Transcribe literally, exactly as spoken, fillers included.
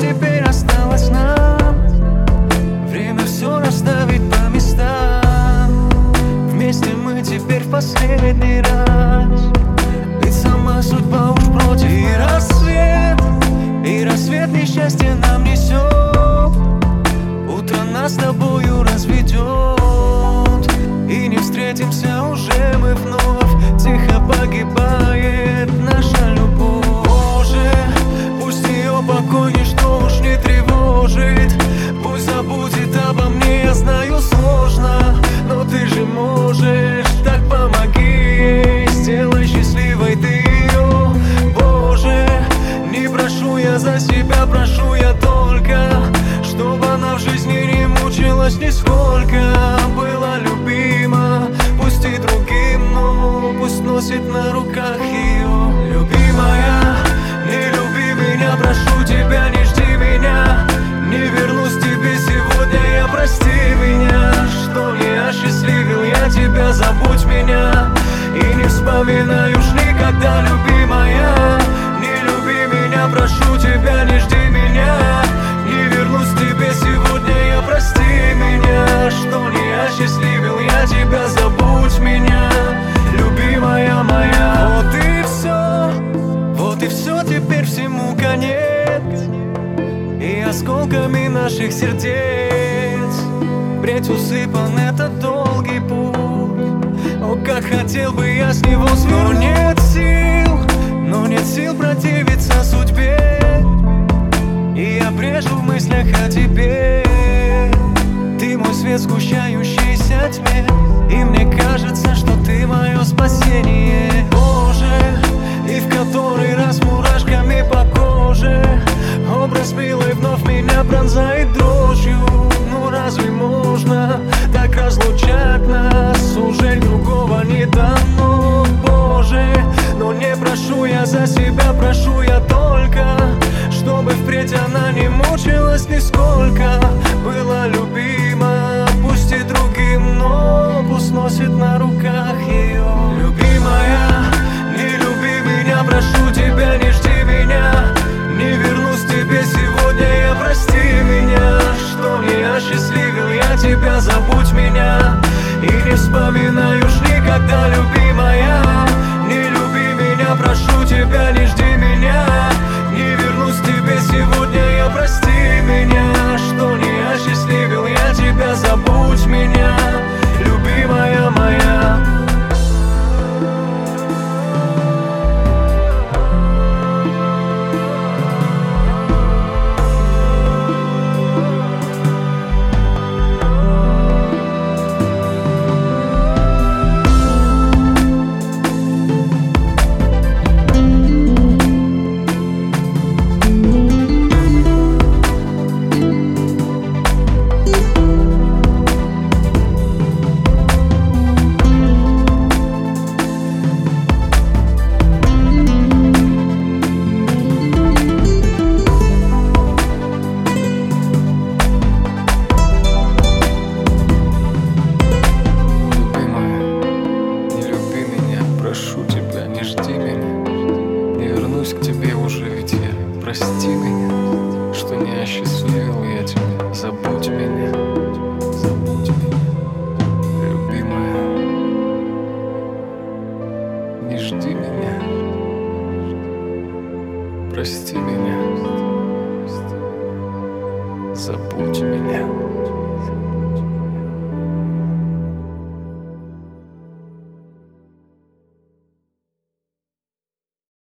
теперь осталось нам. Время все расставить по местам. Вместе мы теперь в последний раз. Ведь сама судьба уж против. И рассвет, и рассвет несчастье нам несет. Утро нас с тобою разведет. И не встретимся уже мы вновь. Тихо погибает наша любовь. Боже, пусть ее покой ничто уж не тревожит. Пусть забудет обо мне, я знаю, сложно. Но ты же можешь, так помоги ей. Сделай счастливой ты ее. Боже, не прошу я за себя, прошу я только, чтобы она в жизни не мучилась нисколько. Была любима, пусть и другим, но пусть носит на руках ее. Любимая, не люби меня, прошу тебя, не жди меня. Не вернусь к тебе сегодня, я прости меня. Что не осчастливил я тебя, забудь меня. И не вспоминай уж никогда, любимая. Не люби меня, прошу тебя, не жди меня. Не вернусь к тебе сегодня, я прости меня. Что не осчастливил я тебя, забудь меня, любимая моя. Вот и все, вот и все, теперь всему конец. И осколками наших сердец впредь усыпан этот долгий путь. О, как хотел бы я с него свернуть. Но нет сил, но нет сил противиться судьбе. И я брежу в мыслях о тебе. Ты мой свет в сгущающейся тьме. И мне кажется, что ты мое спасение. Боже, и в который раз мурашками по коже образ милый вновь меня пронзает дрожью. Ну разве можно так разлучать нас? Уже другого не дано, Боже. Но не прошу я за себя, прошу я только, чтобы впредь она не мучилась нисколько. Была любима, пусть и другим, но пусть носит на руках ее. Любимая, не люби меня, прошу тебя, не жди меня. Не вернусь к тебе сегодня, я прости меня. Что не осчастливил я тебя, забудь меня. И не вспоминай уж никогда, любимая. Не люби меня, прошу тебя, не жди меня. Не вернусь к тебе сегодня, я прости меня. Что не осчастливил я тебя, забудь меня, любимая моя. Прошу тебя, не жди меня. Не вернусь к тебе уже, ведь я прости меня. Что не осчастливил я тебя, забудь меня. Забудь меня, любимая. Не жди меня. Прости меня. Забудь меня.